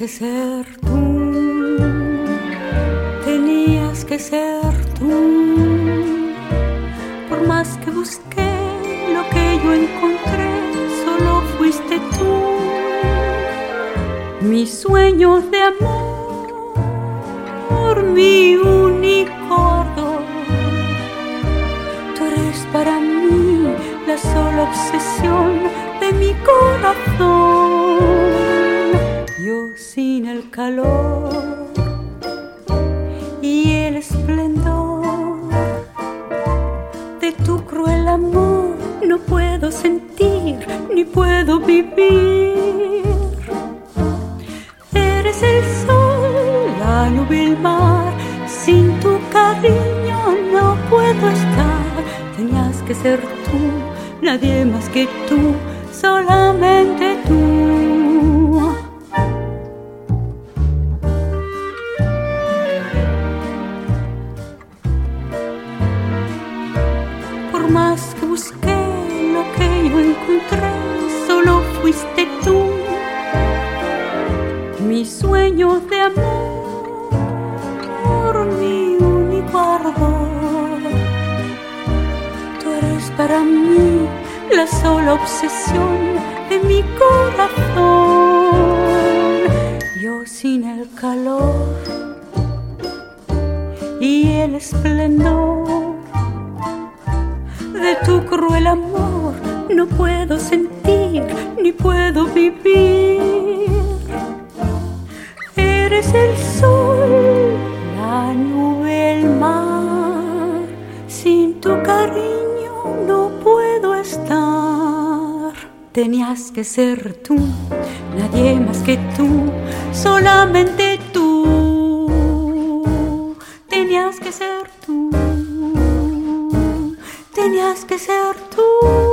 que ser tú, tenías que ser tú. Por más que busqué lo que yo encontré, solo fuiste tú. Mis sueños de amor, mi único ardor. Tú eres para mí la sola obsesión de mi corazón. Yo sin el calor y el esplendor de tu cruel amor no puedo sentir ni puedo vivir. Eres el sol, la nube, el mar, sin tu cariño no puedo estar. Tenías que ser tú, nadie más que tú, solamente tú. Por más que busqué lo que yo encontré, solo fuiste tú. Mis sueños de amor, mi único ardor. Tú eres para mí la sola obsesión de mi corazón. Yo sin el calor y el esplendor de tu cruel amor no puedo sentir ni puedo vivir. Eres el sol, la nube, el mar, sin tu cariño no puedo estar. Tenías que ser tú, nadie más que tú, solamente tú. Tenías que ser tú, tenías que ser tú.